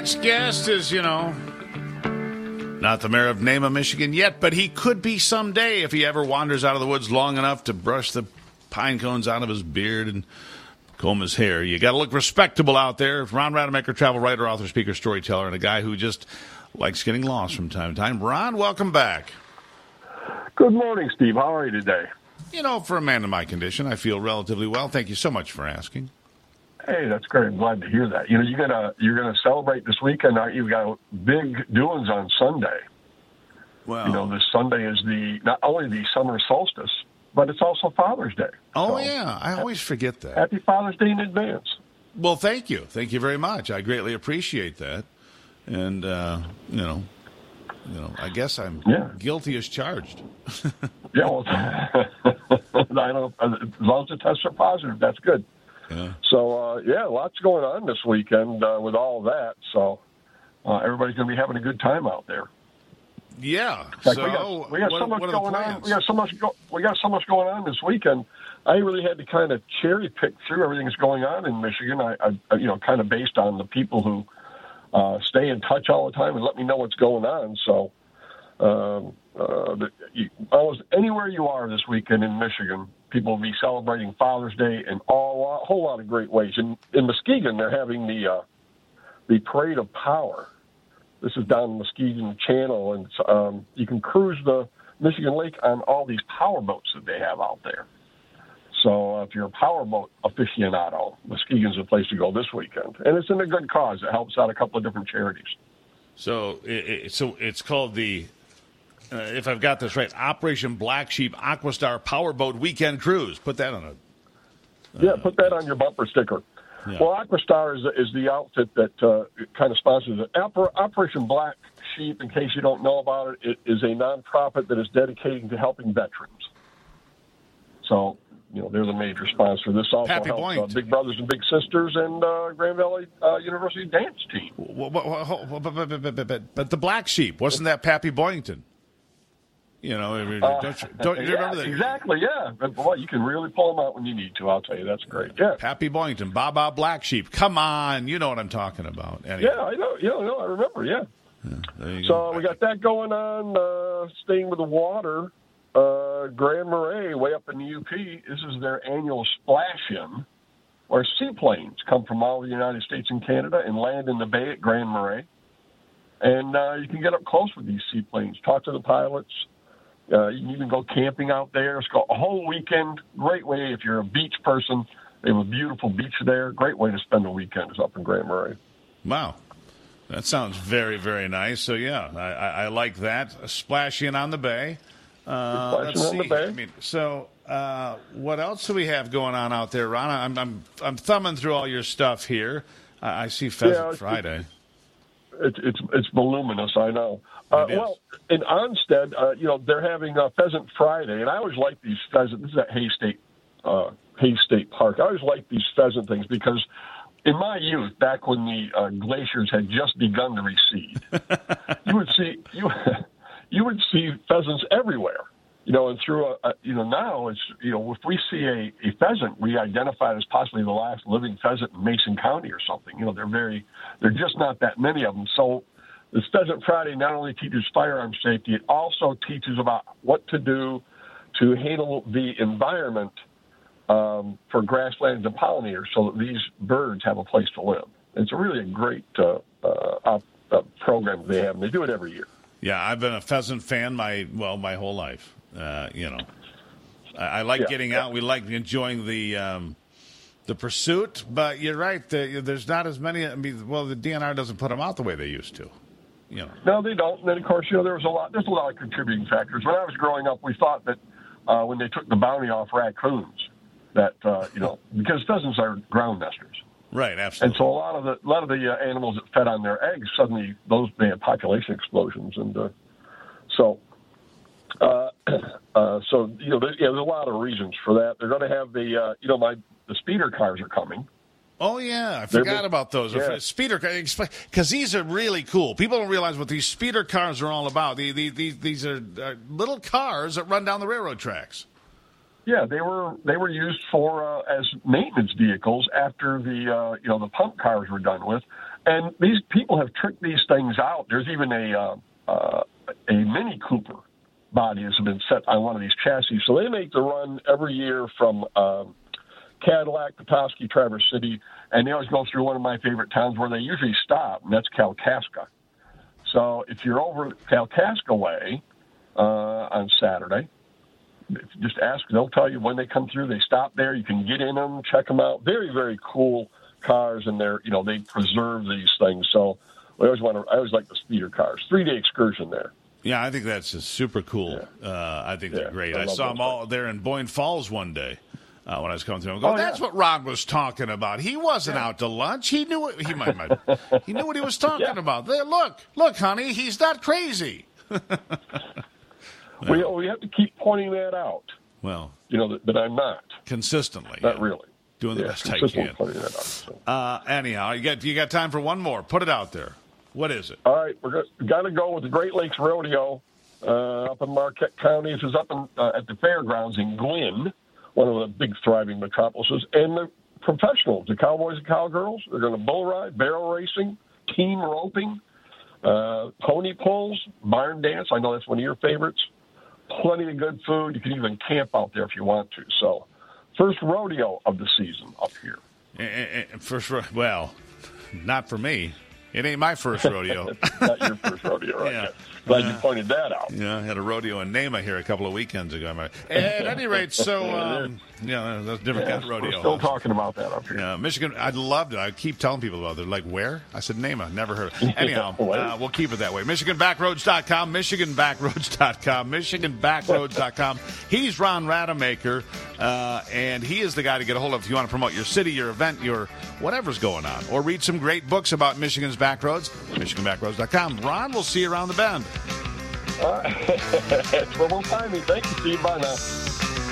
next guest is, not the mayor of Nema, Michigan yet, but he could be someday if he ever wanders out of the woods long enough to brush the pine cones out of his beard and comb his hair. You got to look respectable out there. Ron Rademacher, travel writer, author, speaker, storyteller, and a guy who just likes getting lost from time to time. Ron, welcome back. Good morning, Steve. How are you today? For a man in my condition, I feel relatively well. Thank you so much for asking. Hey, that's great. I'm glad to hear that. You're gonna celebrate this weekend, aren't you? You've got big doings on Sunday. Well, this Sunday is not only the summer solstice, but it's also Father's Day. Oh, yeah. I always forget that. Happy Father's Day in advance. Well, thank you. Thank you very much. I greatly appreciate that. And, I guess I'm guilty as charged. Yeah, well, I don't, as long as the tests are positive, that's good. Yeah. So, lots going on this weekend with all of that. So everybody's going to be having a good time out there. Yeah. Fact, we got so much going on. We got so much going on this weekend. I really had to kind of cherry pick through everything that's going on in Michigan. I kind of based on the people who stay in touch all the time and let me know what's going on. So almost anywhere you are this weekend in Michigan, people will be celebrating Father's Day in a whole lot of great ways. In Muskegon, they're having the Parade of Power. This is down in Muskegon Channel, and you can cruise the Michigan Lake on all these power boats that they have out there. So if you're a powerboat aficionado, Muskegon's a place to go this weekend. And it's in a good cause. It helps out a couple of different charities. So it's called the, if I've got this right, Operation Black Sheep Aquastar Powerboat Weekend Cruise. Put that on put that on your bumper sticker. Yeah. Well, Aquastar is the outfit that kind of sponsors it. Operation Black Sheep, in case you don't know about it, is a nonprofit that is dedicated to helping veterans. So, they're the major sponsor. This also helps Big Brothers and Big Sisters and Grand Valley University dance team. But the Black Sheep, wasn't that Pappy Boyington? Don't you remember that? Exactly, yeah. But boy, you can really pull them out when you need to. I'll tell you, that's great. Yeah, Pappy Boyington, Baba Black Sheep. Come on, you know what I'm talking about. Anyway. Yeah, I know. I remember. Yeah. There you go. We got that going on. Staying with the water, Grand Marais, way up in the UP. This is their annual splash-in, where seaplanes come from all the United States and Canada and land in the bay at Grand Marais. And you can get up close with these seaplanes, talk to the pilots. You can even go camping out there. It's got a whole weekend. Great way if you're a beach person. They have a beautiful beach there. Great way to spend the weekend is up in Grand Marais. Wow. That sounds very, very nice. So, yeah, I like that. A splash in on the bay. Let's see. What else do we have going on out there, Ron? I'm thumbing through all your stuff here. I see Pheasant Friday. It's voluminous, I know. Well, in Onstead, they're having Pheasant Friday, and I always like these pheasant. This is at Hay State Park. I always like these pheasant things because in my youth, back when the glaciers had just begun to recede, you would see pheasants everywhere. And through now it's if we see a pheasant, we identify it as possibly the last living pheasant in Mason County or something. They're just not that many of them. So this Pheasant Friday not only teaches firearm safety, it also teaches about what to do to handle the environment for grasslands and pollinators so that these birds have a place to live. It's really a great program they have, and they do it every year. Yeah, I've been a pheasant fan my whole life. I like getting out. We like enjoying the pursuit, but you're right. There's not as many. The DNR doesn't put them out the way they used to. No, they don't. And then, of course, there's a lot of contributing factors. When I was growing up, we thought that when they took the bounty off raccoons, that because pheasants are ground nesters. Right, absolutely. And so a lot of the animals that fed on their eggs, suddenly they had population explosions, and there's a lot of reasons for that. They're going to have the speeder cars are coming. Oh yeah, I forgot about those. Yeah. Speeder cars, because these are really cool. People don't realize what these speeder cars are all about. These are little cars that run down the railroad tracks. Yeah, they were used for as maintenance vehicles after the pump cars were done with, And these people have tricked these things out. There's even a Mini Cooper body has been set on one of these chassis. So they make the run every year from Cadillac, Petoskey, Traverse City, and they always go through one of my favorite towns where they usually stop, and that's Kalkaska. So if you're over Kalkaska way on Saturday, just ask. They'll tell you when they come through. They stop there. You can get in them, check them out. Very, very cool cars, and they preserve these things. So I always like the speeder cars. 3-day excursion there. Yeah, I think that's just super cool. Yeah. I think they're great. I saw them all there in Boyne Falls one day. When I was coming through, that's what Ron was talking about. He wasn't out to lunch. He knew it. He knew what he was talking about. There, look, honey, he's not crazy. We have to keep pointing that out. Well, that I'm not consistently. Not really doing the best I can. Pointing that out, so. Anyhow, you got time for one more. Put it out there. What is it? All right, we got to go with the Great Lakes Rodeo up in Marquette County. This is up at the fairgrounds in Glen, one of the big thriving metropolises, and the professionals, the cowboys and cowgirls. They're going to bull ride, barrel racing, team roping, pony pulls, barn dance. I know that's one of your favorites. Plenty of good food. You can even camp out there if you want to. So, first rodeo of the season up here. Well, not for me. It ain't my first rodeo. Not your first rodeo, right? Yeah. Glad you pointed that out. Yeah, I had a rodeo in Nama here a couple of weekends ago. At any rate, so, that's a different kind of rodeo. We're still talking about that up here. Yeah, Michigan, I loved it. I keep telling people about it. They're like, where? I said, Nama. Never heard of it. Anyhow, we'll keep it that way. MichiganBackroads.com, MichiganBackroads.com, MichiganBackroads.com. He's Ron Rademacher, and he is the guy to get a hold of if you want to promote your city, your event, your whatever's going on. Or read some great books about Michigan's backroads, MichiganBackroads.com. Ron, we'll see you around the bend. That's where we'll find me. Thank you, Steve. Bye now.